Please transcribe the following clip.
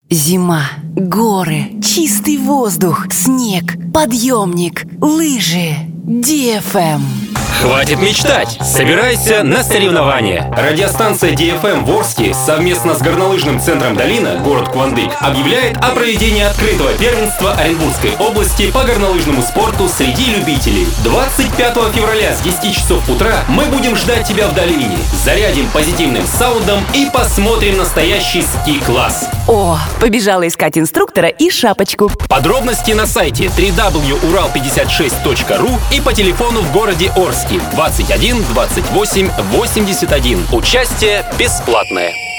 Зима, горы, чистый воздух, снег, подъемник, лыжи. DFM. Хватит мечтать! Собирайся на соревнования! Радиостанция DFM в Орске совместно с горнолыжным центром «Долина», город Куандык, объявляет о проведении открытого первенства Оренбургской области по горнолыжному спорту среди любителей. 25 февраля с 10 часов утра мы будем ждать тебя в долине, зарядим позитивным саундом и посмотрим настоящий ски-класс. О, побежала искать инструктора и шапочку. Подробности на сайте www.ural56.ru и по телефону в городе Орске 21 28 81. Участие бесплатное.